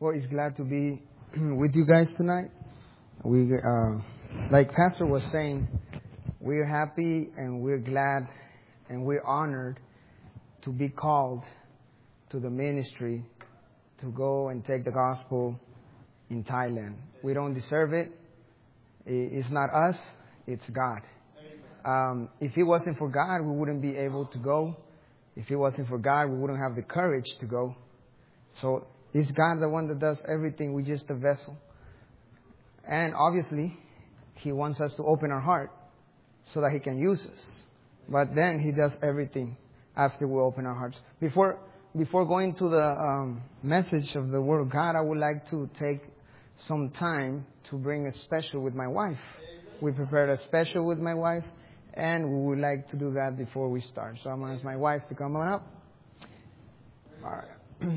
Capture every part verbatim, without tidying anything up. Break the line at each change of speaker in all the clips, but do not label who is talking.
Well, it's glad to be with you guys tonight. We, uh, like Pastor was saying, we're happy and we're glad and we're honored to be called to the ministry to go and take the gospel in Thailand. We don't deserve it. It's not us. It's God. Um, if it wasn't for God, we wouldn't be able to go. If it wasn't for God, we wouldn't have the courage to go. So it's God the one that does everything. We're just a vessel. And obviously, He wants us to open our heart so that He can use us. But then He does everything after we open our hearts. Before before going to the um, message of the Word of God, I would like to take some time to bring a special with my wife. We prepared a special with my wife, and we would like to do that before we start. So I'm going to ask my wife to come on up. All right.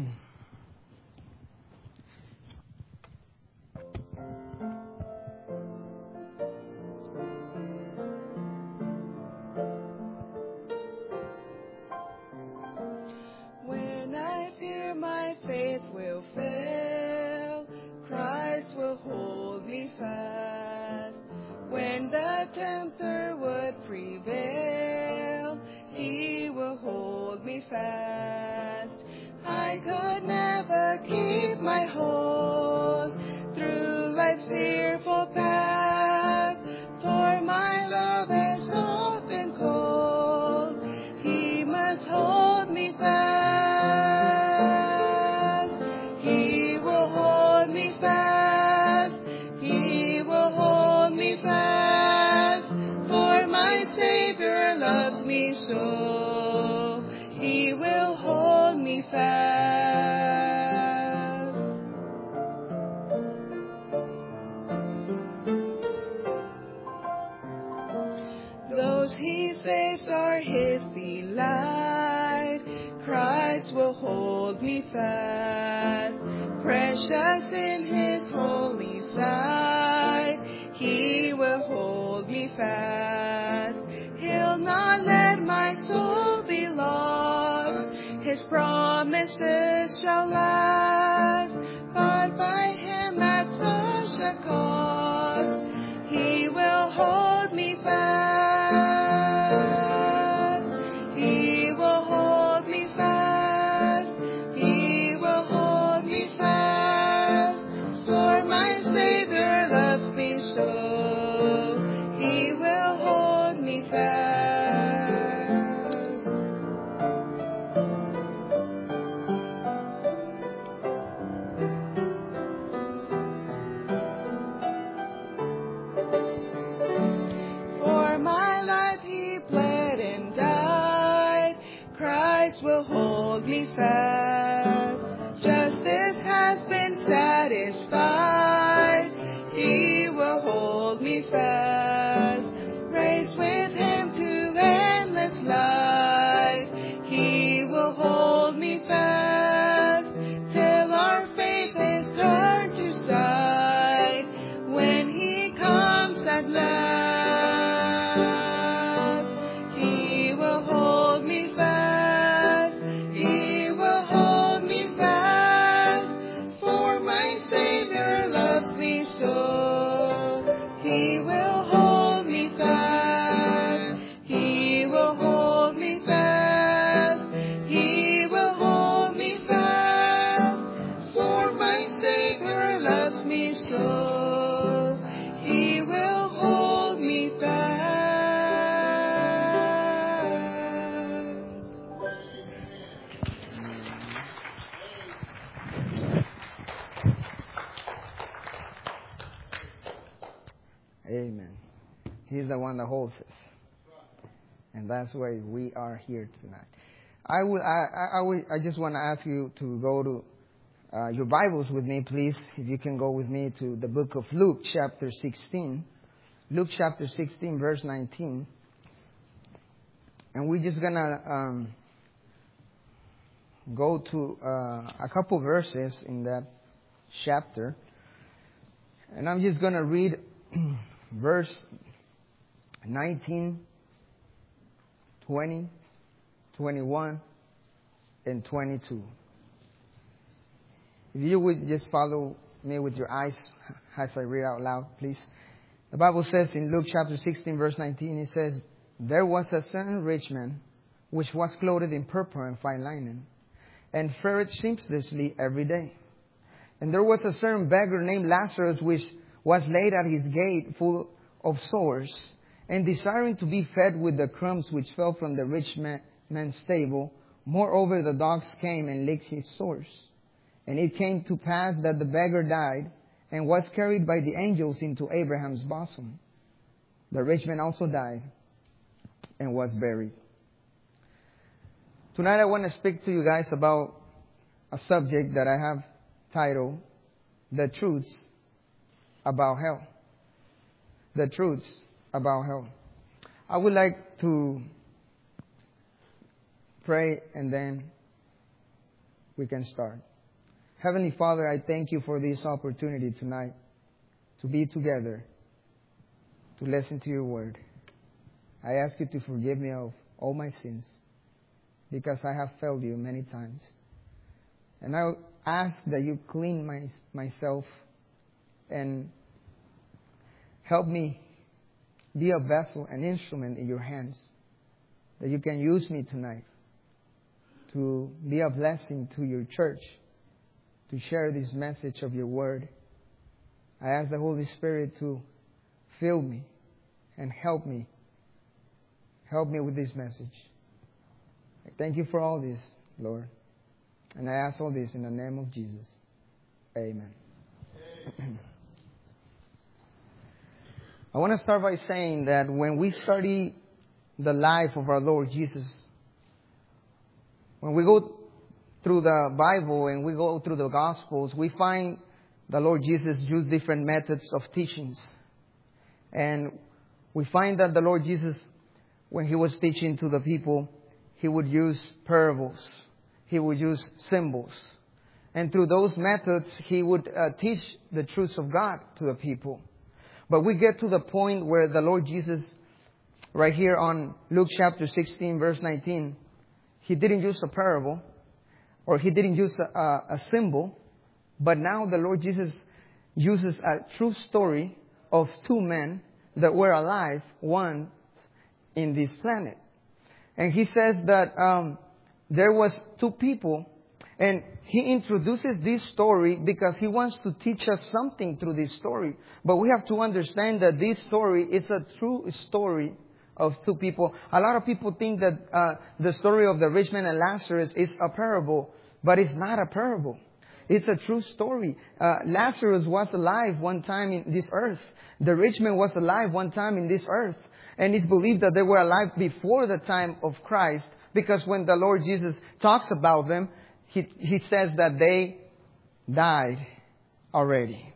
When I fear my faith will fail, Christ will hold me fast. When the tempter would prevail, He will hold me fast. I could never keep my hold through life's fearful path, for my love is often cold. He must hold me fast. He will hold me fast. He will hold me fast. For my Savior loves me so. He will hold me fast. Those He saves are His delight. Christ will hold me fast. Precious in His holy sight, He will hold me fast. He'll not let my soul be lost. His promises shall last. But by Him at such a cost, He will hold me fast. He will hold me fast. He will hold me fast. For my Savior loves me so. He will hold me fast. For my life He bled and died. Christ will hold me fast. Justice has been satisfied. He will hold me fast. Raised with Him to endless life. He will hold me fast till our faith is turned to sight. When He comes at last, He will hold me fast. He will hold me fast. For my Savior loves me so. He will hold me fast. He will hold me fast. He will hold me fast. For my Savior loves me so. He will hold me fast.
Amen. He's the one that holds us. And that's why we are here tonight. I would, I, I, I, would, I just want to ask you to go to uh, your Bibles with me, please. If you can go with me to the book of Luke, chapter sixteen. Luke, chapter sixteen, verse nineteen. And we're just going to um, go to uh, a couple verses in that chapter. And I'm just going to read verse nineteen, twenty, twenty-one, and twenty-two. If you would just follow me with your eyes as I read out loud, please. The Bible says in Luke chapter sixteen, verse nineteen, it says, "There was a certain rich man, which was clothed in purple and fine linen, and fared sumptuously every day. And there was a certain beggar named Lazarus, which was laid at his gate full of sores, and desiring to be fed with the crumbs which fell from the rich man, man's table. Moreover, the dogs came and licked his sores. And it came to pass that the beggar died, and was carried by the angels into Abraham's bosom. The rich man also died, and was buried." Tonight I want to speak to you guys about a subject that I have titled, "The Truths About Hell." The Truths About Hell. I would like to pray and then we can start. Heavenly Father, I thank you for this opportunity tonight to be together, to listen to your word. I ask you to forgive me of all my sins, because I have failed you many times. And I ask that you clean my, myself and help me be a vessel, an instrument in your hands, that you can use me tonight to be a blessing to your church, to share this message of your word. I ask the Holy Spirit to fill me and help me. Help me with this message. I thank you for all this, Lord. And I ask all this in the name of Jesus. Amen. Amen. I want to start by saying that when we study the life of our Lord Jesus, when we go through the Bible and we go through the Gospels, we find the Lord Jesus use different methods of teachings. And we find that the Lord Jesus, when He was teaching to the people, He would use parables. He would use symbols. And through those methods, He would uh, teach the truths of God to the people. But we get to the point where the Lord Jesus, right here on Luke chapter sixteen, verse nineteen, He didn't use a parable, or He didn't use a, a, a symbol, but now the Lord Jesus uses a true story of two men that were alive once in this planet. And He says that um, there was two people, and He introduces this story because He wants to teach us something through this story. But we have to understand that this story is a true story of two people. A lot of people think that uh, the story of the rich man and Lazarus is a parable, but it's not a parable. It's a true story. Uh, Lazarus was alive one time in this earth. The rich man was alive one time in this earth. And it's believed that they were alive before the time of Christ, because when the Lord Jesus talks about them, He, he says that they died already.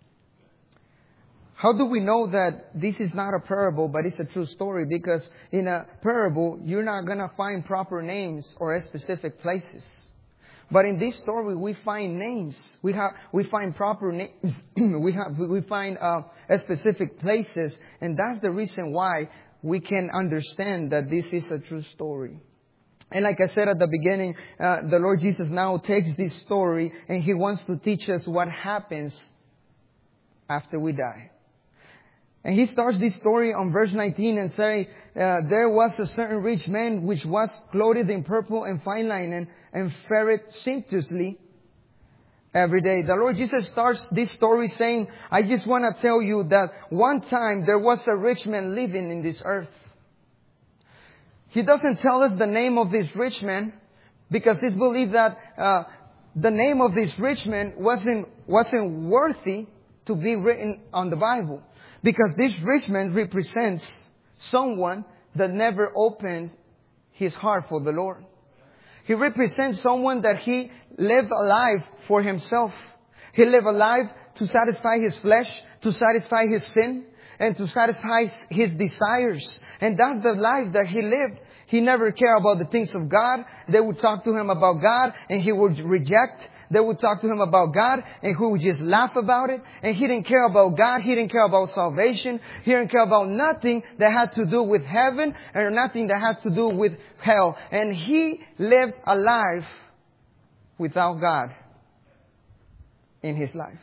How do we know that this is not a parable, but it's a true story? Because in a parable, you're not going to find proper names or specific places. But in this story, we find names. We have, we find proper names. we have, we find uh, specific places, and that's the reason why we can understand that this is a true story. And like I said at the beginning, uh, the Lord Jesus now takes this story and He wants to teach us what happens after we die. And He starts this story on verse nineteen and say, uh, "There was a certain rich man which was clothed in purple and fine linen, and fared sumptuously every day." The Lord Jesus starts this story saying, "I just want to tell you that one time there was a rich man living in this earth." He doesn't tell us the name of this rich man, because it's believed that uh, the name of this rich man wasn't wasn't worthy to be written on the Bible. Because this rich man represents someone that never opened his heart for the Lord. He represents someone that he lived a life for himself. He lived a life to satisfy his flesh, to satisfy his sin, and to satisfy his desires. And that's the life that he lived. He never cared about the things of God. They would talk to him about God and he would reject. They would talk to him about God and he would just laugh about it. And he didn't care about God. He didn't care about salvation. He didn't care about nothing that had to do with heaven or nothing that had to do with hell. And he lived a life without God. in his life.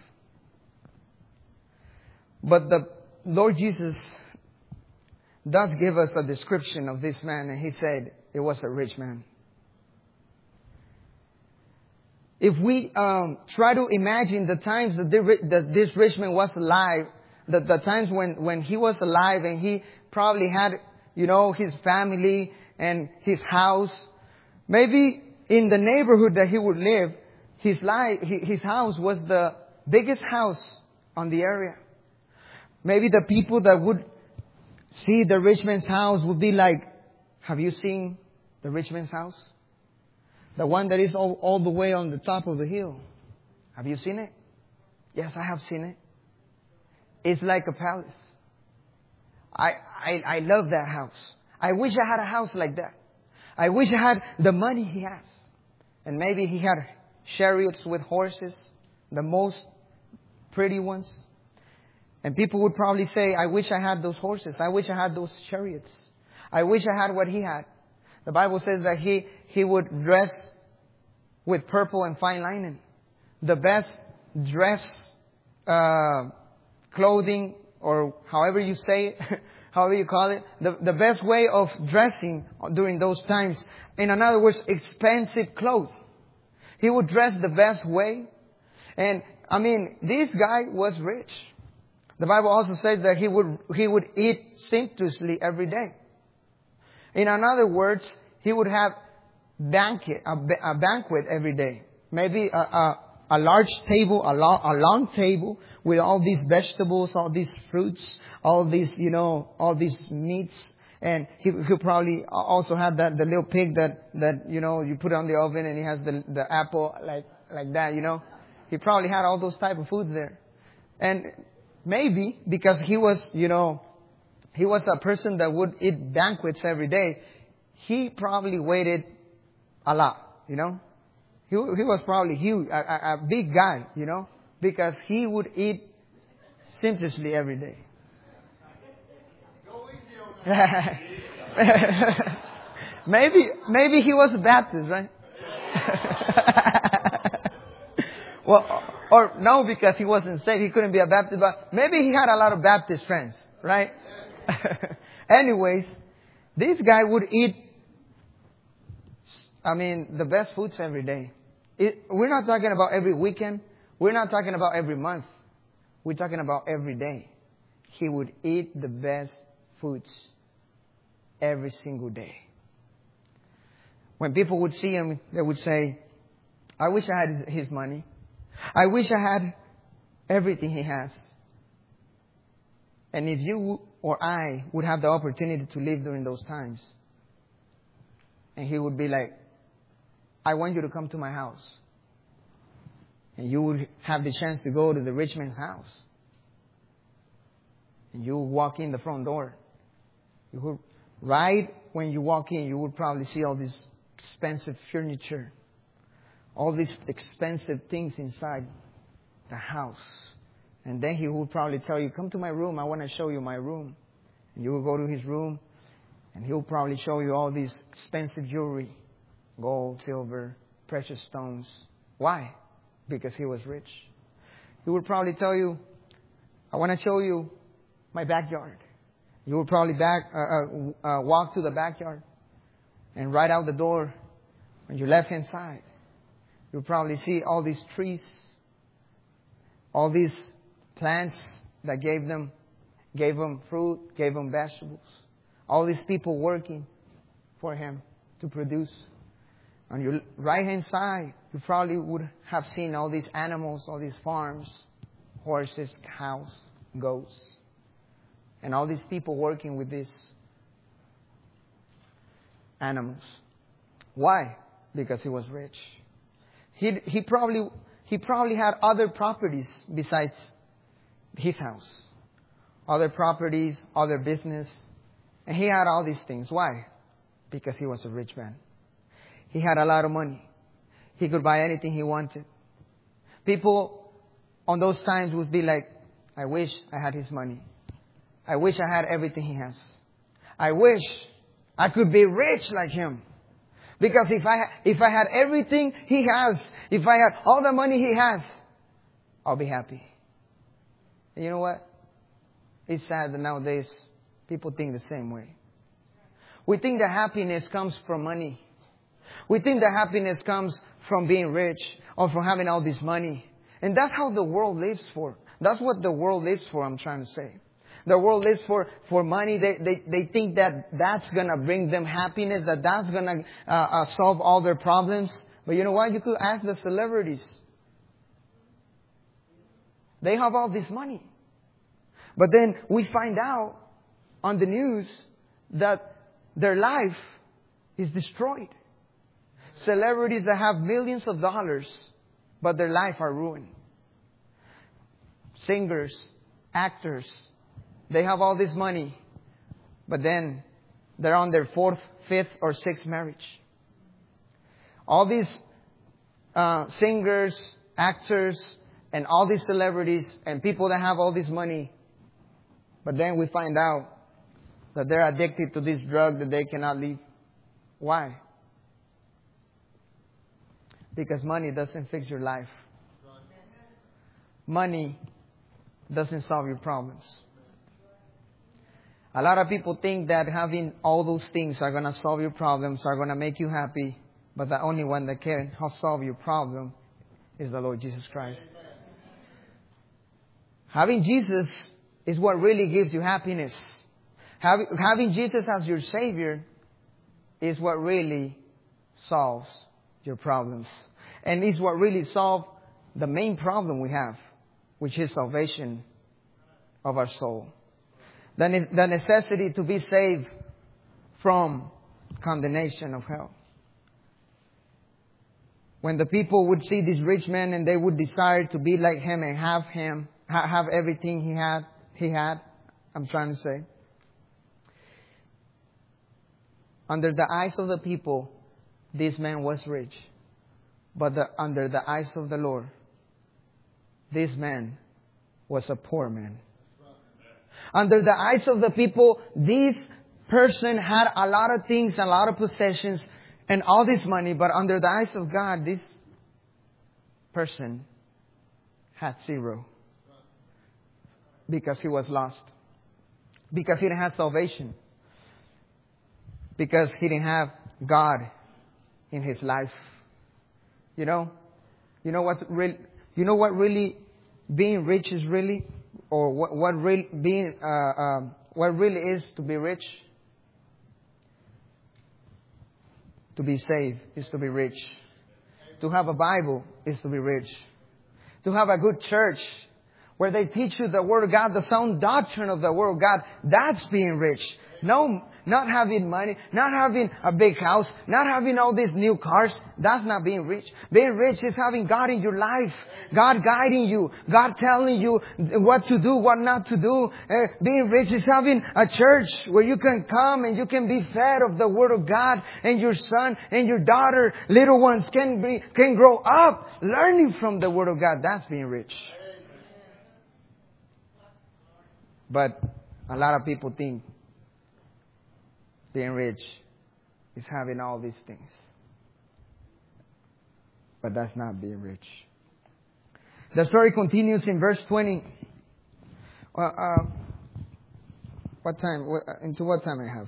But the Lord Jesus does give us a description of this man, and he said it was a rich man. If we um, try to imagine the times that, the, that this rich man was alive, the, the times when, when he was alive and he probably had, you know, his family and his house, maybe in the neighborhood that he would live, his life, his house was the biggest house on the area. Maybe the people that would see the rich man's house would be like, have you seen the rich man's house? The one that is all, all the way on the top of the hill. Have you seen it? Yes, I have seen it. It's like a palace. I, I, I love that house. I wish I had a house like that. I wish I had the money he has. And maybe he had chariots with horses, the most pretty ones. And people would probably say, I wish I had those horses. I wish I had those chariots. I wish I had what he had. The Bible says that he, he would dress with purple and fine linen. The best dress, uh, clothing, or however you say it, however you call it. The, the best way of dressing during those times. In other words, expensive clothes. He would dress the best way. And, I mean, this guy was rich. The Bible also says that he would, he would eat sumptuously every day. In other words, he would have banquet, a, a banquet every day. Maybe a, a, a large table, a long, a long table with all these vegetables, all these fruits, all these, you know, all these meats. And he, he probably also had that, the little pig that, that, you know, you put on the oven and he has the, the apple like, like that, you know. He probably had all those type of foods there. And maybe because he was, you know, he was a person that would eat banquets every day, he probably waited a lot, you know. He, he was probably huge, a, a, a big guy, you know, because he would eat sumptuously every day. maybe, maybe he was a Baptist, right? Well, or no, because he wasn't saved, he couldn't be a Baptist, but maybe he had a lot of Baptist friends, right? Anyways, this guy would eat, I mean, the best foods every day. It, we're not talking about every weekend. We're not talking about every month. We're talking about every day. He would eat the best foods every single day. When people would see him, they would say, I wish I had his money. I wish I had everything he has. And if you or I would have the opportunity to live during those times, and he would be like, I want you to come to my house. And you would have the chance to go to the rich man's house. And you would walk in the front door. You would, right when you walk in, you would probably see all this expensive furniture. All these expensive things inside the house. And then he would probably tell you, come to my room. I want to show you my room. And you will go to his room. And he'll probably show you all these expensive jewelry. Gold, silver, precious stones. Why? Because he was rich. He would probably tell you, I want to show you my backyard. You would probably back, uh, uh, uh, walk to the backyard. And right out the door, on your left-hand side, you'll probably see all these trees. All these plants that gave them, gave them fruit, gave them vegetables. All these people working for him to produce. On your right-hand side, you probably would have seen all these animals, all these farms, horses, cows, goats, and all these people working with these animals. Why? Because he was rich. He he probably he probably had other properties besides his house, other properties, other business, and he had all these things. Why? Because he was a rich man. He had a lot of money. He could buy anything he wanted. People on those times would be like, I wish I had his money. I wish I had everything he has. I wish I could be rich like him. Because if I, if I had everything he has, if I had all the money he has, I'll be happy. And you know what? It's sad that nowadays people think the same way. We think that happiness comes from money. We think that happiness comes from being rich or from having all this money. And that's how the world lives for. That's what the world lives for, I'm trying to say. The world lives for, for money. They, they, they think that that's going to bring them happiness, that that's going to uh, uh, solve all their problems. But you know what? You could ask the celebrities. They have all this money. But then we find out on the news that their life is destroyed. Celebrities that have millions of dollars, but their life are ruined. Singers, actors, they have all this money, but then they're on their fourth, fifth, or sixth marriage. All these uh, singers, actors, and all these celebrities, and people that have all this money, but then we find out that they're addicted to this drug that they cannot leave. Why? Because money doesn't fix your life. Money doesn't solve your problems. A lot of people think that having all those things are going to solve your problems, are going to make you happy. But the only one that can solve your problem is the Lord Jesus Christ. Having Jesus is what really gives you happiness. Having Jesus as your Savior is what really solves your problems. And is what really solves the main problem we have, which is salvation of our soul. The, ne- the necessity to be saved from condemnation of hell. When the people would see this rich man and they would desire to be like him and have him, ha- have everything he had, he had, I'm trying to say. Under the eyes of the people, this man was rich. But the, under the eyes of the Lord, this man was a poor man. Under the eyes of the people, this person had a lot of things, a lot of possessions, and all this money. But under the eyes of God, this person had zero. Because he was lost. Because he didn't have salvation. Because he didn't have God in his life. You know? You know what really, you know what really being rich is really? Or what, what really being, uh, uh, what really is to be rich? To be saved is to be rich. To have a Bible is to be rich. To have a good church where they teach you the Word of God, the sound doctrine of the Word of God, that's being rich. No, not having money, not having a big house, not having all these new cars, that's not being rich. Being rich is having God in your life. God guiding you. God telling you what to do, what not to do. Uh, being rich is having a church where you can come and you can be fed of the Word of God, and your son and your daughter, little ones, can be, can grow up learning from the Word of God. That's being rich. But a lot of people think being rich is having all these things. But that's not being rich. The story continues in verse twenty. Uh, uh, what time? What, uh, into what time I have?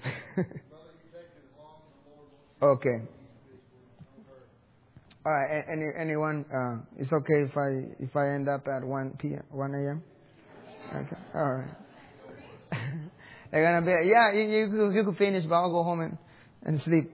Okay. All right. Any anyone? Uh, it's okay if I if I end up at one p m one a m. Okay. All right. They're gonna be yeah. You you, you could finish, but I'll go home and, and sleep.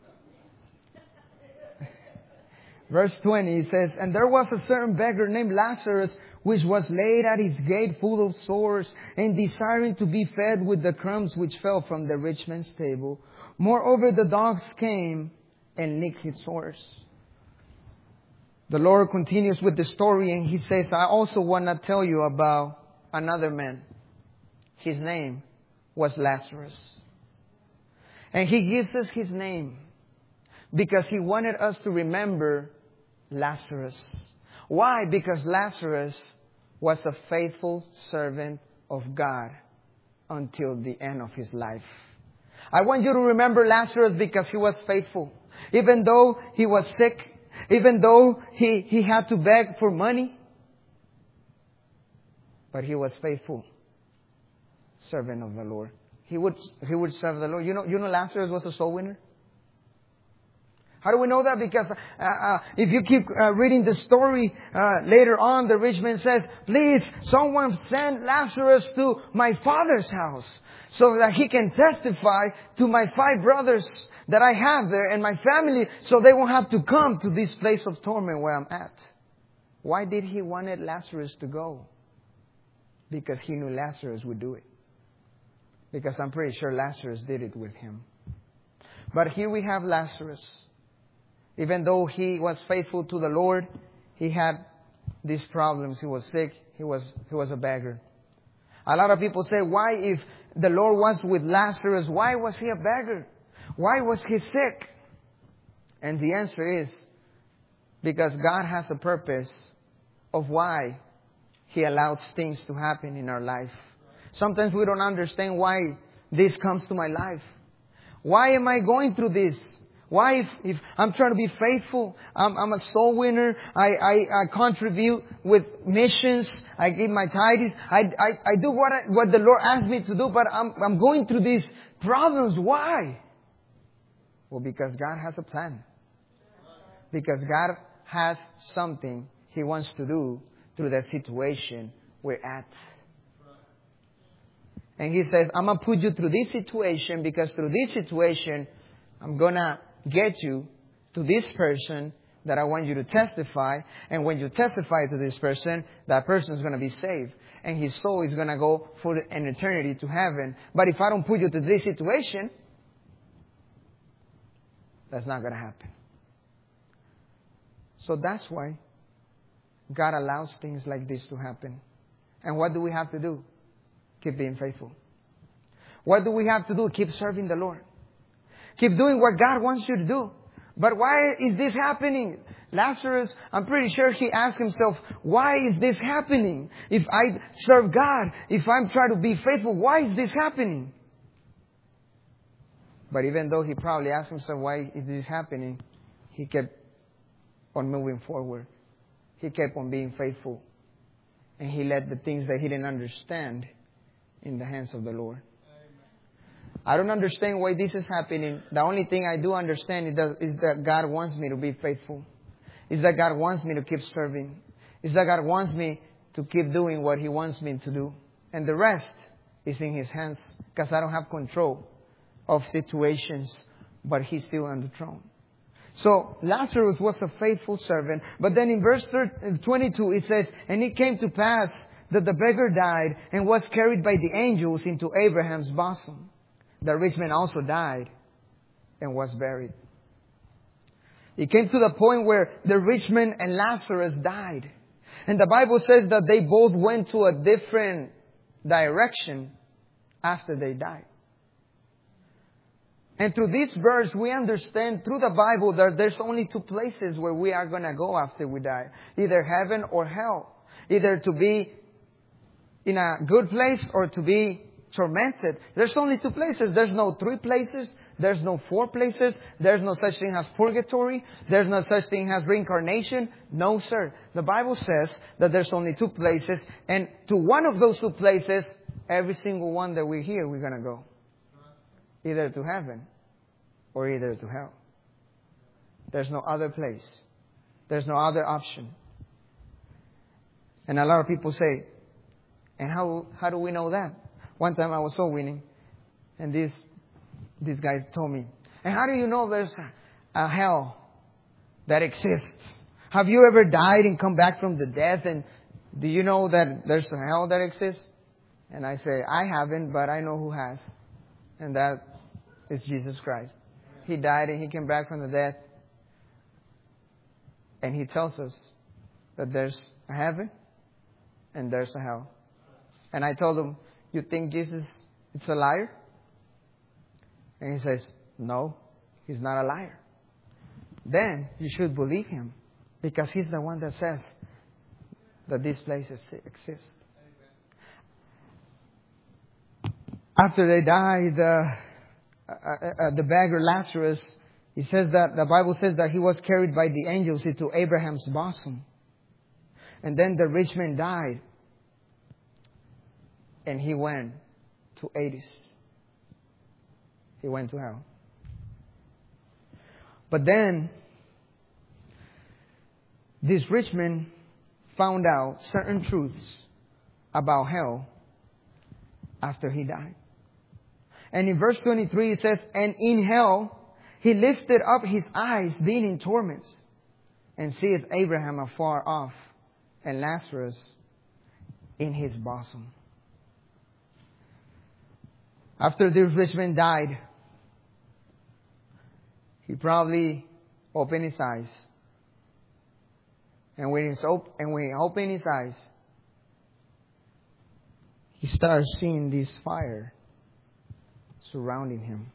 Verse twenty, it says, "And there was a certain beggar named Lazarus, which was laid at his gate full of sores, and desiring to be fed with the crumbs which fell from the rich man's table. Moreover, the dogs came and licked his sores." The Lord continues with the story, and He says, "I also want to tell you about another man. His name was Lazarus." And He gives us his name because He wanted us to remember Lazarus. Why? Because Lazarus was a faithful servant of God until the end of his life. I want you to remember Lazarus because he was faithful. Even though he was sick, even though he, he had to beg for money, But he was faithful servant of the Lord. He would he would serve the Lord. You know, you know Lazarus was a soul winner? How do we know that? Because uh, uh, if you keep uh, reading the story uh, later on, the rich man says, please, someone send Lazarus to my father's house so that he can testify to my five brothers that I have there and my family, so they won't have to come to this place of torment where I'm at. Why did he wanted Lazarus to go? Because he knew Lazarus would do it. Because I'm pretty sure Lazarus did it with him. But here we have Lazarus. Even though he was faithful to the Lord, he had these problems. He was sick. He was, he was a beggar. A lot of people say, why, if the Lord was with Lazarus, why was he a beggar? Why was he sick? And the answer is because God has a purpose of why He allows things to happen in our life. Sometimes we don't understand why this comes to my life. Why am I going through this? Why, if, if I'm trying to be faithful, I'm, I'm a soul winner, I, I, I contribute with missions, I give my tithes, I, I, I do what, I, what the Lord asked me to do, but I'm, I'm going through these problems. Why? Well, because God has a plan. Because God has something He wants to do through the situation we're at. And He says, I'm going to put you through this situation because through this situation, I'm going to get you to this person that I want you to testify. And when you testify to this person, that person is going to be saved. And his soul is going to go for an eternity to heaven. But if I don't put you to this situation, that's not going to happen. So that's why God allows things like this to happen. And what do we have to do? Keep being faithful. What do we have to do? Keep serving the Lord. Keep doing what God wants you to do. But why is this happening? Lazarus, I'm pretty sure he asked himself, why is this happening? If I serve God, if I'm trying to be faithful, why is this happening? But even though he probably asked himself, why is this happening? He kept on moving forward. He kept on being faithful. And he let the things that he didn't understand in the hands of the Lord. I don't understand why this is happening. The only thing I do understand is that, is that God wants me to be faithful. Is that God wants me to keep serving. Is that God wants me to keep doing what He wants me to do. And the rest is in His hands. Because I don't have control of situations. But He's still on the throne. So Lazarus was a faithful servant. But then in verse twenty-two it says, and it came to pass that the beggar died and was carried by the angels into Abraham's bosom. The rich man also died and was buried. It came to the point where the rich man and Lazarus died. And the Bible says that they both went to a different direction after they died. And through this verse, we understand through the Bible that there's only two places where we are going to go after we die. Either heaven or hell. Either to be in a good place or to be tormented. There's only two places. There's no three places. There's no four places. There's no such thing as purgatory. There's no such thing as reincarnation. No, sir. The Bible says that there's only two places. And to one of those two places, every single one that we're here, we're going to go. Either to heaven or either to hell. There's no other place. There's no other option. And a lot of people say, and how how do we know that? One time I was soul winning, and this this guy told me, and how do you know there's a, a hell that exists? Have you ever died and come back from the death? And do you know that there's a hell that exists? And I say, I haven't, but I know who has. And that is Jesus Christ. He died and He came back from the death. And He tells us that there's a heaven and there's a hell. And I told him, you think Jesus is a liar? And he says, no, He's not a liar. Then you should believe Him. Because He's the one that says that these places exist. After they died, uh, uh, uh, the beggar Lazarus, he says that the Bible says that he was carried by the angels into Abraham's bosom. And then the rich man died And he went to Hades. He went to hell. But then, this rich man found out certain truths about hell after he died. And in verse twenty-three it says, and in hell he lifted up his eyes, being in torments, and seeth Abraham afar off, and Lazarus in his bosom. After this rich man died, he probably opened his eyes. And when, he's op- and when he opened his eyes, he started seeing this fire surrounding him.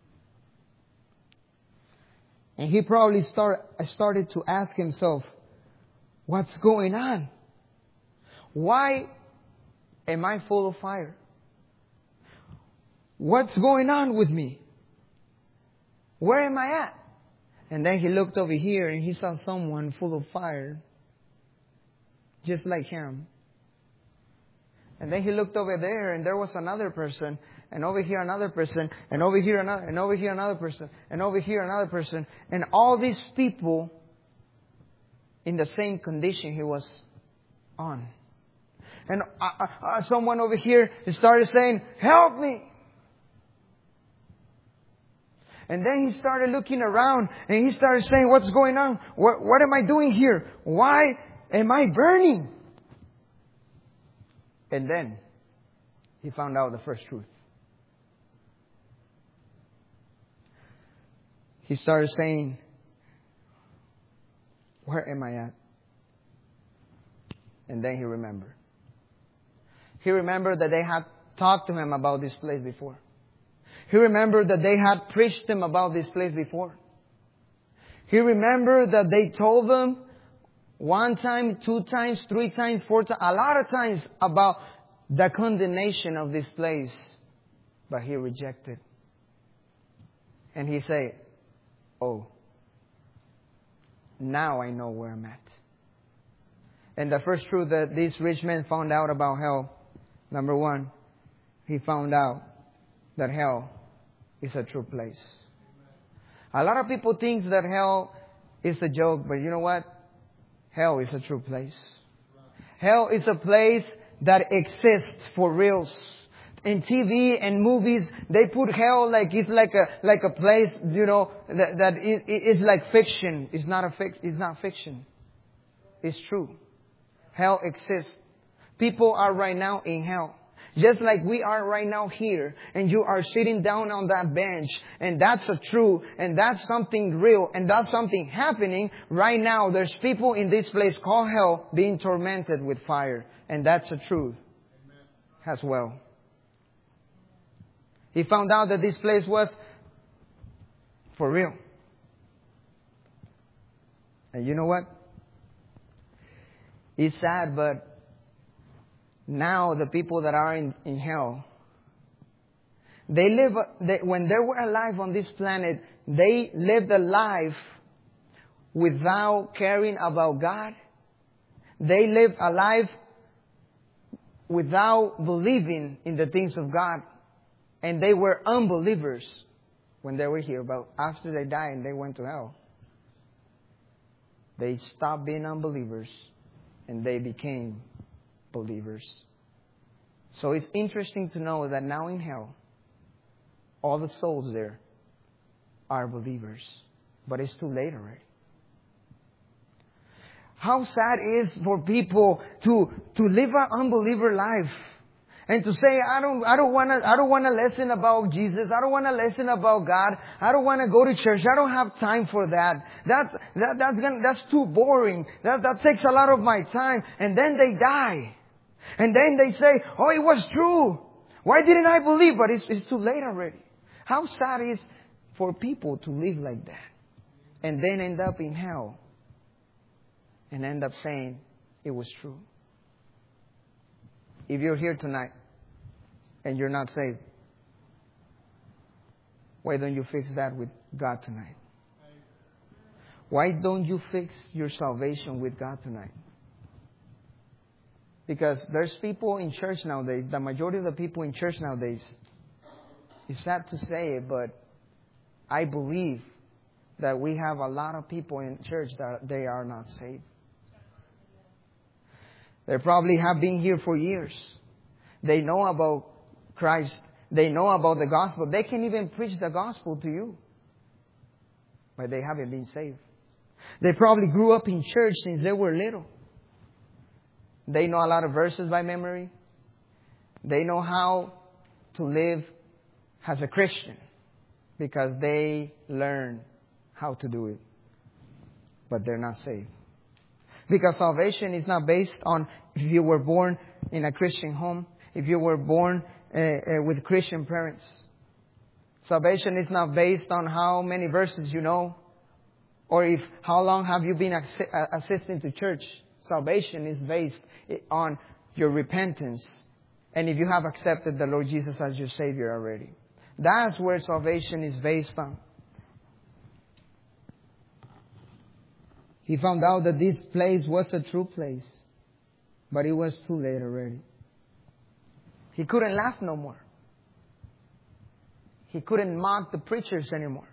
And he probably start, started to ask himself, what's going on? Why am I full of fire? What's going on with me? Where am I at? And then he looked over here and he saw someone full of fire, just like him. And then he looked over there and there was another person, and over here another person, and over here another, and over here another person, and over here another person. And all these people in the same condition he was on. And uh, uh, someone over here started saying, help me. And then he started looking around and he started saying, what's going on? What, what am I doing here? Why am I burning? And then he found out the first truth. He started saying, where am I at? And then he remembered. He remembered that they had talked to him about this place before. He remembered that they had preached him about this place before. He remembered that they told him one time, two times, three times, four times, a lot of times about the condemnation of this place. But he rejected. And he said, oh, now I know where I'm at. And the first truth that this rich man found out about hell, number one, he found out that hell is a true place. A lot of people think that hell is a joke, but you know what? Hell is a true place. Hell is a place that exists for reals. In T V and movies, they put hell like it's like a like a place, you know, that that is it, like fiction. It's not a fic, It's not fiction. It's true. Hell exists. People are right now in hell. Just like we are right now here, and you are sitting down on that bench, and that's a true, and that's something real, and that's something happening right now. There's people in this place called hell being tormented with fire, and that's a truth as well. He found out that this place was for real. And you know what? It's sad, but now the people that are in, in hell, they live, they, when they were alive on this planet, they lived a life without caring about God. They lived a life without believing in the things of God. And they were unbelievers when they were here. But after they died and they went to hell, they stopped being unbelievers and they became believers. So it's interesting to know that now in hell, all the souls there are believers. But it's too late already. How sad it is for people to, to live an unbeliever life. And to say, I don't, I don't want to, I don't want to listen about Jesus. I don't want to listen about God. I don't want to go to church. I don't have time for that. That's, that, that's gonna, that's too boring. That, that takes a lot of my time. And then they die. And then they say, oh, it was true. Why didn't I believe? But it's, it's too late already. How sad it is for people to live like that. And then end up in hell. And end up saying it was true. If you're here tonight and you're not saved, why don't you fix that with God tonight? Why don't you fix your salvation with God tonight? Because there's people in church nowadays, the majority of the people in church nowadays, it's sad to say it, but I believe that we have a lot of people in church that they are not saved. They probably have been here for years. They know about Christ. They know about the gospel. They can even preach the gospel to you. But they haven't been saved. They probably grew up in church since they were little. They know a lot of verses by memory. They know how to live as a Christian because they learn how to do it. But they're not saved. Because salvation is not based on if you were born in a Christian home, if you were born uh, uh, with Christian parents. Salvation is not based on how many verses you know, or if how long have you been assi- assisting to church. Salvation is based on your repentance, and if you have accepted the Lord Jesus as your Savior already. That's where salvation is based on. He found out that this place was a true place, but it was too late already. He couldn't laugh no more. He couldn't mock the preachers anymore.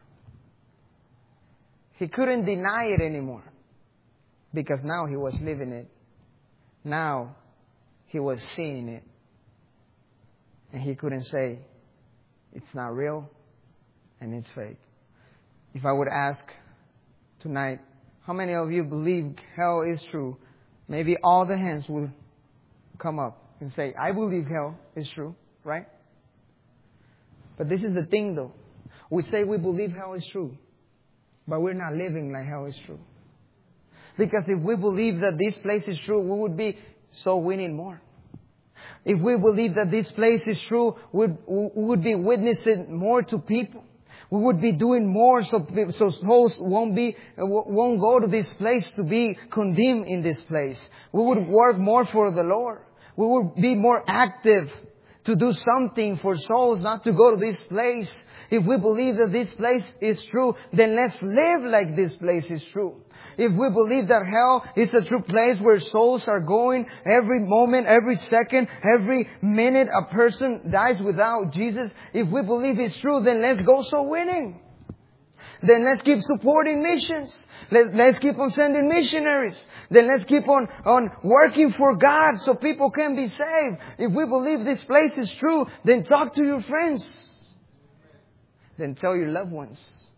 He couldn't deny it anymore. Because now he was living it. Now he was seeing it. And he couldn't say, it's not real and it's fake. If I would ask tonight, how many of you believe hell is true? Maybe all the hands would come up and say, I believe hell is true, right? But this is the thing though. We say we believe hell is true, but we're not living like hell is true. Because if we believe that this place is true, we would be so winning more. If we believe that this place is true, we would be witnessing more to people. We would be doing more so, so souls won't be, won't go to this place to be condemned in this place. We would work more for the Lord. We would be more active to do something for souls, not to go to this place. If we believe that this place is true, then let's live like this place is true. If we believe that hell is a true place where souls are going every moment, every second, every minute a person dies without Jesus, if we believe it's true, then let's go soul winning. Then let's keep supporting missions. Let's, let's keep on sending missionaries. Then let's keep on, on working for God so people can be saved. If we believe this place is true, then talk to your friends. Then tell your loved ones.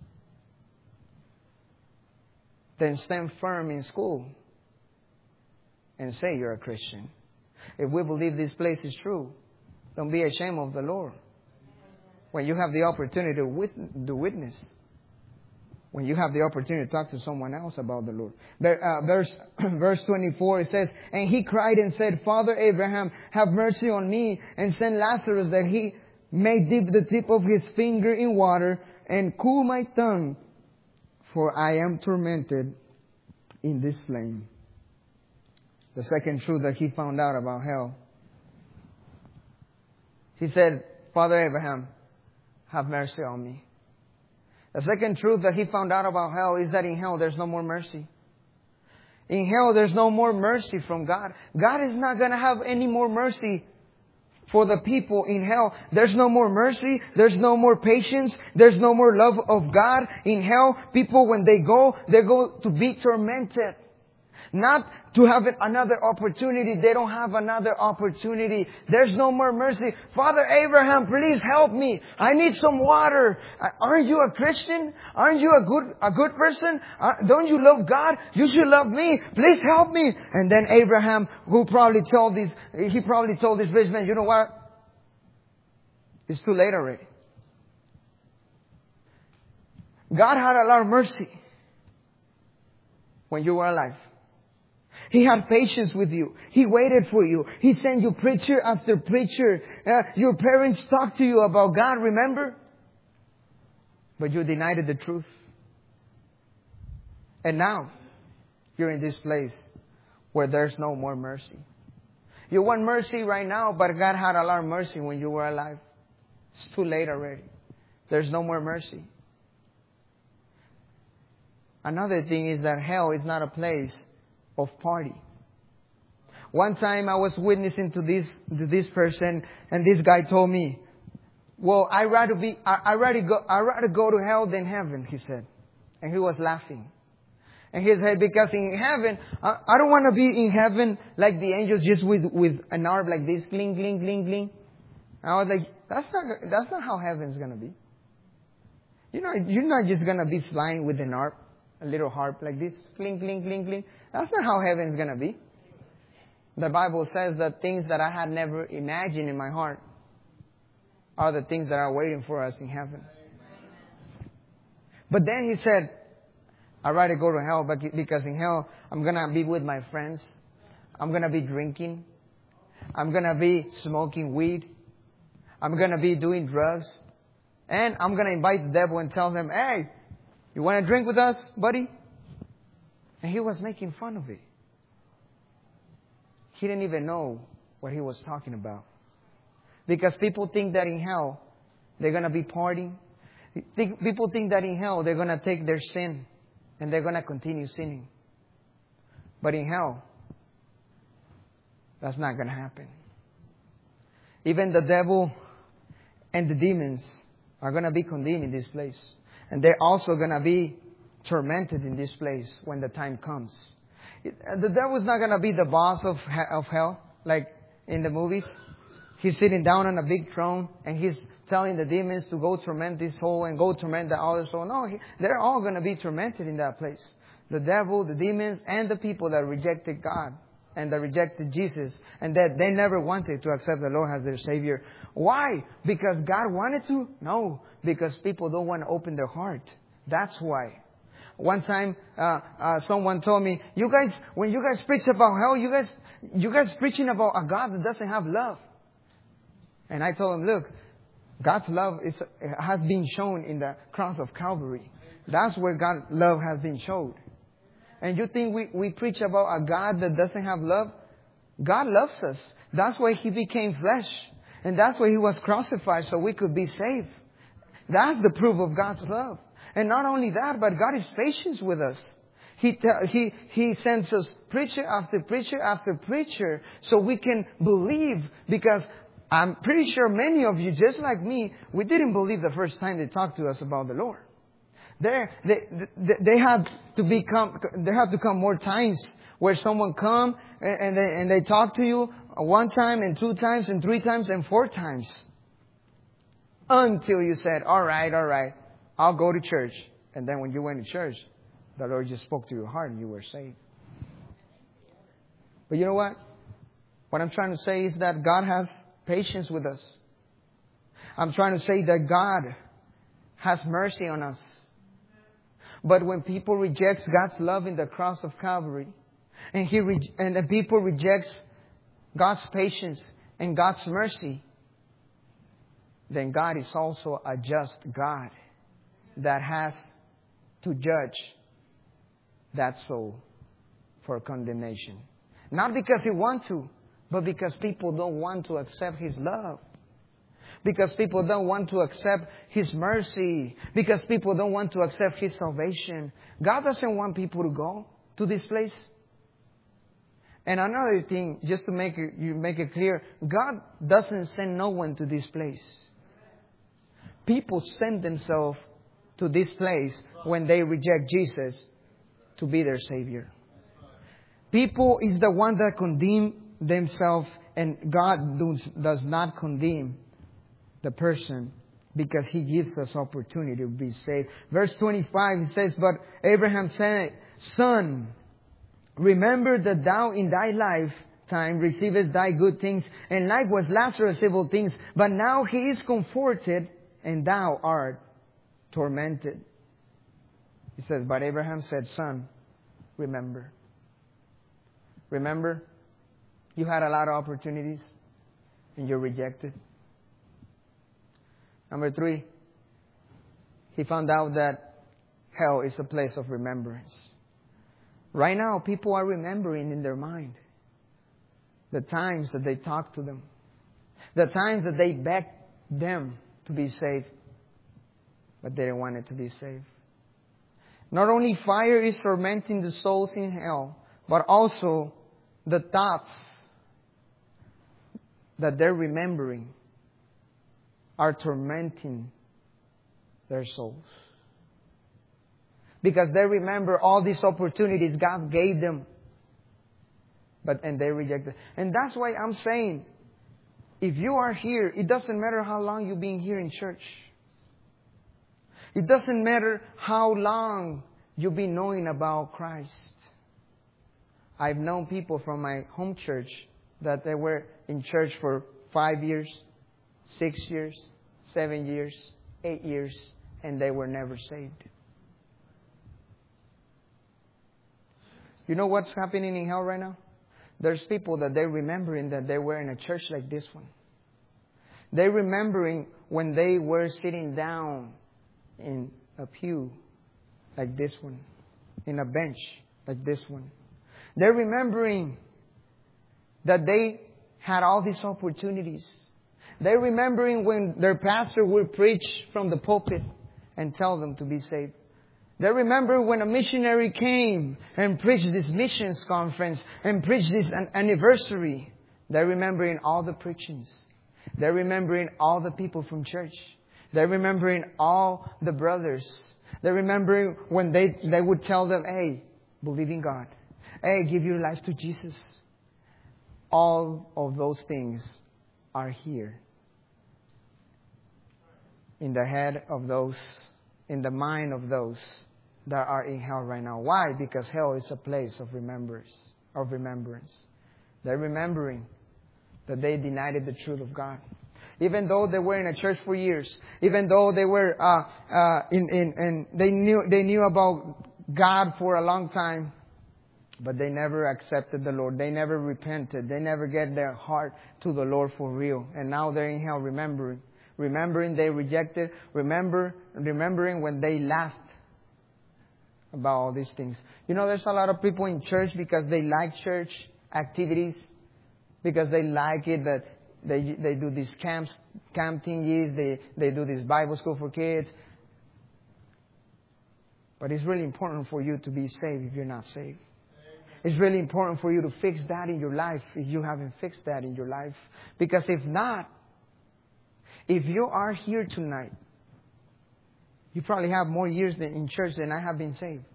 Then stand firm in school and say you're a Christian. If we believe this place is true, don't be ashamed of the Lord. When you have the opportunity to witness, when you have the opportunity to talk to someone else about the Lord. Uh, verse, verse twenty-four, it says, and he cried and said, Father Abraham, have mercy on me and send Lazarus that he may dip the tip of his finger in water and cool my tongue, for I am tormented in this flame. The second truth that he found out about hell. He said, Father Abraham, have mercy on me. The second truth that he found out about hell is that in hell there's no more mercy. In hell there's no more mercy from God. God is not going to have any more mercy for the people in hell. There's no more mercy. There's no more patience. There's no more love of God. In hell, people, when they go, they go to be tormented. Not to have another opportunity. They don't have another opportunity. There's no more mercy. Father Abraham, please help me. I need some water. Aren't you a Christian? Aren't you a good, a good person? Don't you love God? You should love me. Please help me. And then Abraham, who probably told this, he probably told this rich man, you know what? It's too late already. God had a lot of mercy when you were alive. He had patience with you. He waited for you. He sent you preacher after preacher. Uh, your parents talked to you about God, remember? But you denied the truth. And now, you're in this place where there's no more mercy. You want mercy right now, but God had a lot of mercy when you were alive. It's too late already. There's no more mercy. Another thing is that hell is not a place of party. One time I was witnessing to this to this person, and this guy told me, "Well, I rather be I, I rather go I rather go to hell than heaven," he said, and he was laughing. And he said, "Because in heaven, I, I don't want to be in heaven like the angels, just with with an arm like this, cling, cling, cling, cling." I was like, "That's not that's not how heaven's gonna be. You know, you're not just gonna be flying with an harp, a little harp like this, cling, cling, cling, cling. That's not how heaven's gonna be." The Bible says that things that I had never imagined in my heart are the things that are waiting for us in heaven. But then he said, "I'd rather go to hell because in hell, I'm going to be with my friends. I'm going to be drinking. I'm going to be smoking weed. I'm going to be doing drugs. And I'm going to invite the devil and tell him, 'Hey, you want to drink with us, buddy?'" And he was making fun of it. He didn't even know what he was talking about. Because people think that in hell, they're going to be partying. People think that in hell, they're going to take their sin and they're going to continue sinning. But in hell, that's not going to happen. Even the devil and the demons are going to be condemned in this place. And they're also going to be tormented in this place when the time comes. The devil is not going to be the boss of of hell, like in the movies. He's sitting down on a big throne and he's telling the demons to go torment this soul and go torment the other soul. No, he, they're all going to be tormented in that place. The devil, the demons, and the people that rejected God and that rejected Jesus and that they never wanted to accept the Lord as their Savior. Why? Because God wanted to? No, because people don't want to open their heart. That's why. One time, uh, uh, someone told me, "You guys, when you guys preach about hell, you guys, you guys preaching about a God that doesn't have love." And I told him, "Look, God's love is, has been shown in the cross of Calvary. That's where God's love has been shown. And you think we, we preach about a God that doesn't have love? God loves us. That's why He became flesh. And that's why He was crucified so we could be saved. That's the proof of God's love. And not only that, but God is patient with us. He, he, he sends us preacher after preacher after preacher so we can believe. Because I'm pretty sure many of you, just like me, we didn't believe the first time they talked to us about the Lord. They, they, they, they had to become, there had to come more times where someone come and, and, they, and they talk to you one time and two times and three times and four times. Until you said, all right, all right, I'll go to church. And then when you went to church, the Lord just spoke to your heart and you were saved. But you know what? What I'm trying to say is that God has patience with us. I'm trying to say that God has mercy on us. But when people reject God's love in the cross of Calvary, and he re- and the people rejects God's patience and God's mercy, then God is also a just God that has to judge that soul for condemnation. Not because He wants to, but because people don't want to accept His love. Because people don't want to accept His mercy. Because people don't want to accept His salvation. God doesn't want people to go to this place. And another thing, just to make it, you make it clear, God doesn't send no one to this place. People send themselves to this place when they reject Jesus to be their Savior. People is the one that condemn themselves, and God does not condemn the person because He gives us opportunity to be saved. Verse twenty-five, it says, "But Abraham said, Son, remember that thou in thy lifetime receivest thy good things, and likewise Lazarus evil things. But now he is comforted, and thou art tormented." He says, but Abraham said, "Son, remember." Remember, you had a lot of opportunities, and you're rejected. Number three, he found out that hell is a place of remembrance. Right now, people are remembering in their mind the times that they talked to them, the times that they begged them to be saved, but they didn't want it to be saved. Not only fire is tormenting the souls in hell, but also the thoughts that they're remembering are tormenting their souls. Because they remember all these opportunities God gave them. But and they reject it. And that's why I'm saying, if you are here, it doesn't matter how long you've been here in church. It doesn't matter how long you've been knowing about Christ. I've known people from my home church that they were in church for five years, six years, seven years, eight years, and they were never saved. You know what's happening in hell right now? There's people that they're remembering that they were in a church like this one. They're remembering when they were sitting down in a pew like this one, in a bench like this one. They're remembering that they had all these opportunities. They're remembering when their pastor would preach from the pulpit and tell them to be saved. They remember when a missionary came and preached this missions conference and preached this an anniversary. They're remembering all the preachings. They're remembering all the people from church. They're remembering all the brothers. They're remembering when they, they would tell them, hey, believe in God. Hey, give your life to Jesus. All of those things are here. In the head of those, in the mind of those that are in hell right now. Why? Because hell is a place of remembrance. Of remembrance. They're remembering that they denied the truth of God. Even though they were in a church for years, even though they were uh, uh, in, in, in they knew they knew about God for a long time, but they never accepted the Lord. They never repented. They never gave their heart to the Lord for real. And now they're in hell remembering. Remembering they rejected. Remember, remembering when they laughed about all these things. You know, there's a lot of people in church because they like church activities. Because they like it that they they do these camps, camp thingies. They, they do this Bible school for kids. But it's really important for you to be saved if you're not saved. It's really important for you to fix that in your life if you haven't fixed that in your life. Because if not, if you are here tonight, you probably have more years in church than I have been saved.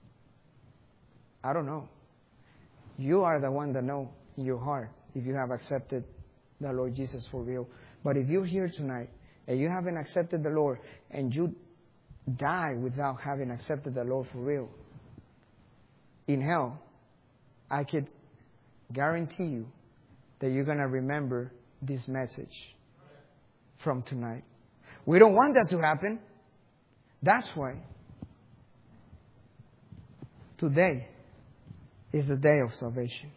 I don't know. You are the one that know in your heart if you have accepted the Lord Jesus for real. But if you're here tonight and you haven't accepted the Lord and you die without having accepted the Lord for real, in hell, I could guarantee you that you're going to remember this message from tonight. We don't want that to happen. That's why today is the day of salvation.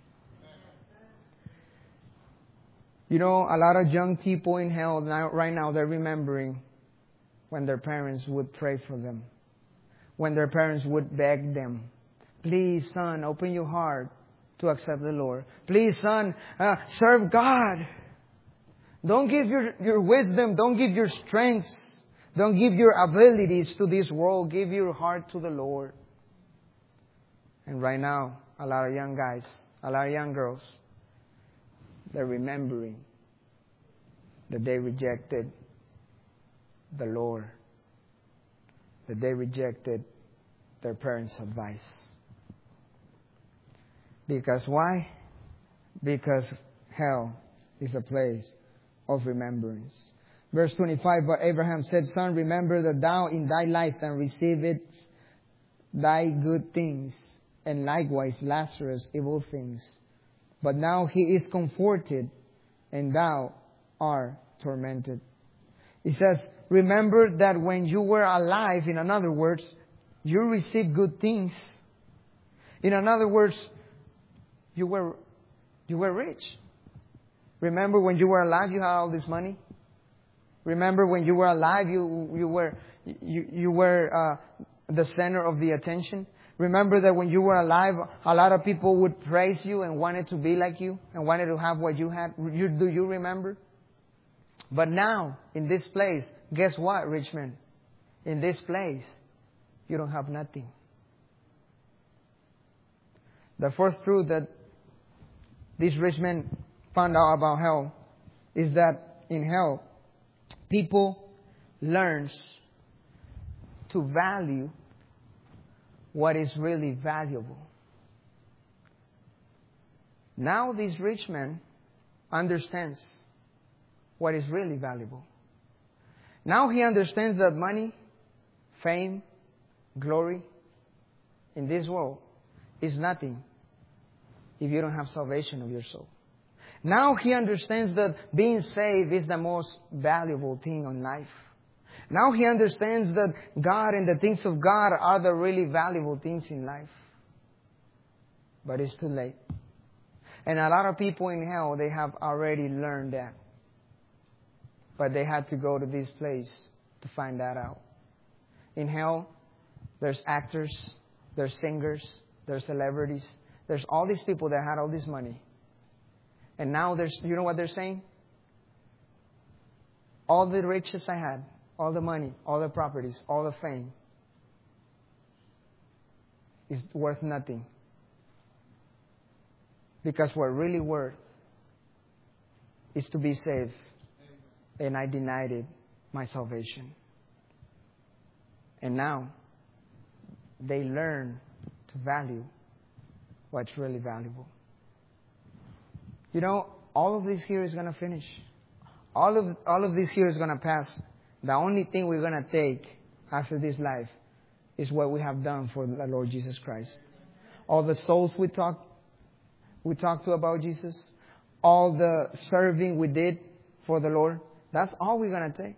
You know, a lot of young people in hell now, right now, they're remembering when their parents would pray for them. When their parents would beg them, please, son, open your heart to accept the Lord. Please, son, uh, serve God. Don't give your, your wisdom. Don't give your strengths. Don't give your abilities to this world. Give your heart to the Lord. And right now, a lot of young guys, a lot of young girls, they're remembering that they rejected the Lord. That they rejected their parents' advice. Because why? Because hell is a place of remembrance. Verse twenty-five, but Abraham said, Son, remember that thou in thy lifetime receivest thy good things, and likewise Lazarus evil things. But now he is comforted, and thou art tormented. He says, remember that when you were alive, in other words, you received good things. In other words, you were you were rich. Remember when you were alive, you had all this money. Remember when you were alive, you you were you you were uh, the center of the attention. Remember that when you were alive, a lot of people would praise you and wanted to be like you and wanted to have what you had. You, do you remember? But now, in this place, guess what, rich man? In this place, you don't have nothing. The first truth that this rich man found out about hell is that in hell, people learn to value what is really valuable. Now this rich man understands what is really valuable. Now he understands that money, fame, glory in this world is nothing if you don't have salvation of your soul. Now he understands that being saved is the most valuable thing in life. Now he understands that God and the things of God are the really valuable things in life. But it's too late. And a lot of people in hell, they have already learned that. But they had to go to this place to find that out. In hell, there's actors, there's singers, there's celebrities. There's all these people that had all this money. And now there's, you know what they're saying? All the riches I had, all the money, all the properties, all the fame is worth nothing. Because what really worth is to be saved. And I denied it, my salvation. And now they learn to value what's really valuable. You know, all of this here is going to finish. All of all of this here is going to pass. The only thing we're going to take after this life is what we have done for the Lord Jesus Christ. All the souls we talked we talked to about Jesus, all the serving we did for the Lord, that's all we're going to take.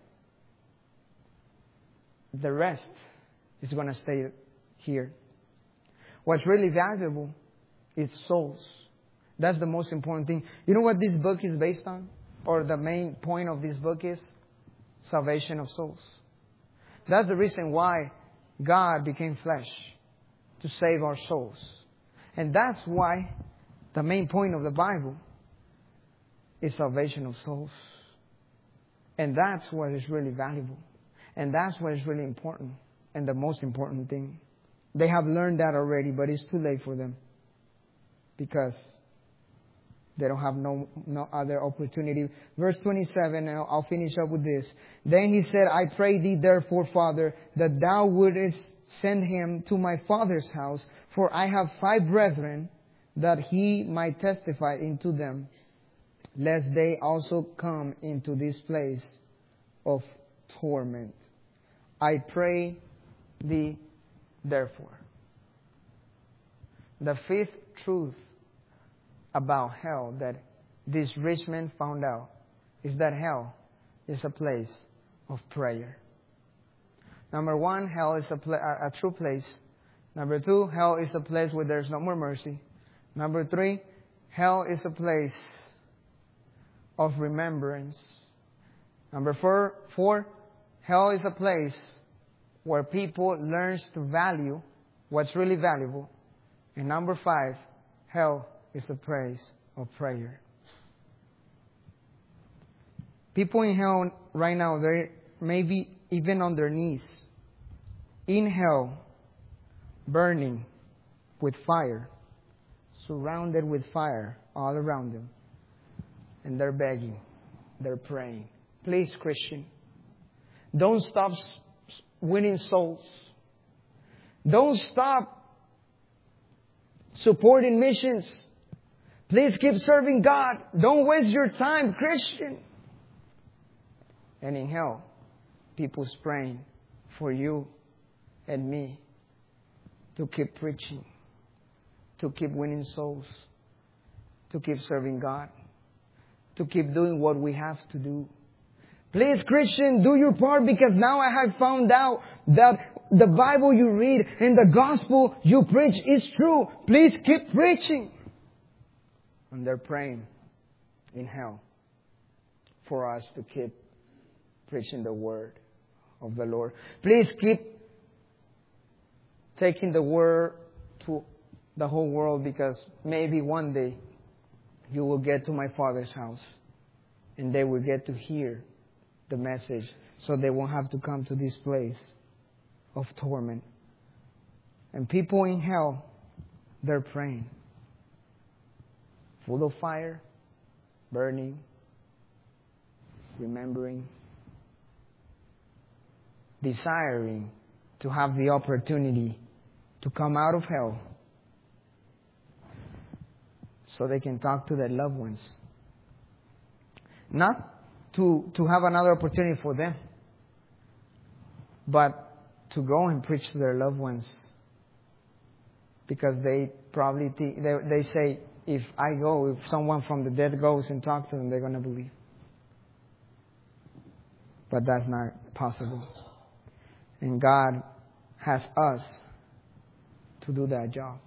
The rest is going to stay here. What's really valuable is souls. That's the most important thing. You know what this book is based on? Or the main point of this book is? Salvation of souls. That's the reason why God became flesh. To save our souls. And that's why the main point of the Bible is salvation of souls. And that's what is really valuable. And that's what is really important. And the most important thing. They have learned that already, but it's too late for them. Because they don't have no, no other opportunity. Verse twenty-seven, and I'll finish up with this. Then he said, I pray thee therefore, Father, that thou wouldest send him to my father's house, for I have five brethren, that he might testify into them, lest they also come into this place of torment. I pray thee therefore. The fifth truth about hell that this rich man found out is that hell is a place of prayer. Number one, hell is a, pla- a true place. Number two, hell is a place where there's no more mercy. Number three, hell is a place of remembrance. Number four, four, hell is a place where people learn to value what's really valuable. And number five, hell is a place of prayer. People in hell right now, they're maybe even on their knees, in hell, burning with fire, surrounded with fire all around them. And they're begging, they're praying. Please, Christian, don't stop winning souls. Don't stop supporting missions. Please keep serving God. Don't waste your time, Christian. And in hell, people's praying for you and me to keep preaching, to keep winning souls, to keep serving God, to keep doing what we have to do. Please, Christian, do your part, because now I have found out that the Bible you read and the gospel you preach is true. Please keep preaching. And they're praying in hell for us to keep preaching the word of the Lord. Please keep taking the word to the whole world, because maybe one day you will get to my Father's house and they will get to hear the message, so they won't have to come to this place of torment. And people in hell, they're praying, full of fire, burning, remembering, desiring to have the opportunity to come out of hell so they can talk to their loved ones. Not to, to have another opportunity for them, but to go and preach to their loved ones. Because they probably, think, they, they say, if I go, if someone from the dead goes and talk to them, they're going to believe. But that's not possible. And God has us to do that job.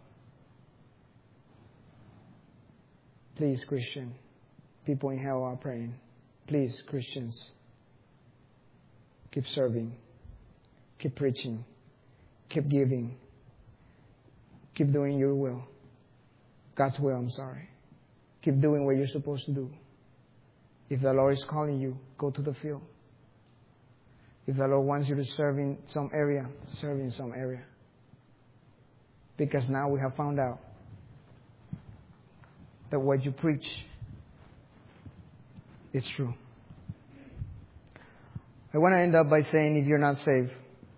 Please, Christian, people in hell are praying. Please, Christians, keep serving, keep preaching, keep giving, keep doing your will. God's will, I'm sorry. Keep doing what you're supposed to do. If the Lord is calling you, go to the field. If the Lord wants you to serve in some area, serve in some area. Because now we have found out that what you preach is true. I want to end up by saying, if you're not saved,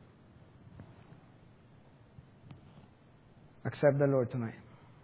accept the Lord tonight.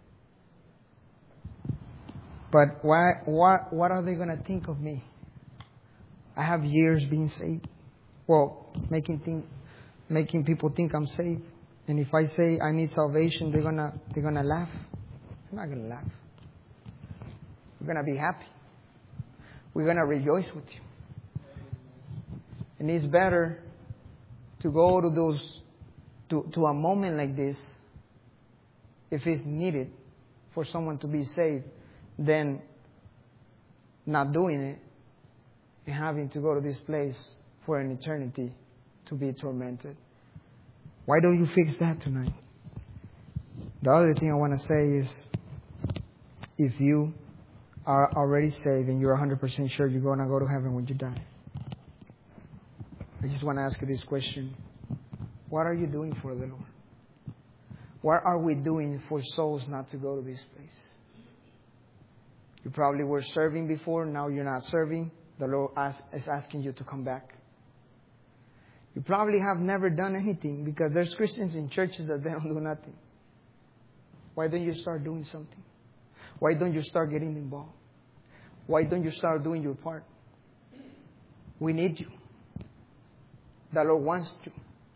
But why, what, what are they going to think of me? I have years being saved. Well, making think, making people think I'm saved. And if I say I need salvation, they're gonna they're gonna laugh. They're not gonna laugh. We're gonna be happy. We're gonna rejoice with you. And it's better to go to those to, to a moment like this, if it's needed for someone to be saved, than not doing it and having to go to this place for an eternity to be tormented. Why don't you fix that tonight? The other thing I want to say is, if you are already saved and you're one hundred percent sure you're going to go to heaven when you die, I just want to ask you this question. What are you doing for the Lord? What are we doing for souls not to go to this place? You probably were serving before, now you're not serving. The Lord is asking you to come back. You probably have never done anything, because there's Christians in churches that they don't do nothing. Why don't you start doing something? Why don't you start getting involved? Why don't you start doing your part? We need you. The Lord wants you.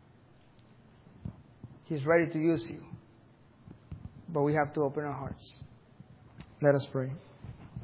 He's ready to use you. But we have to open our hearts. Let us pray.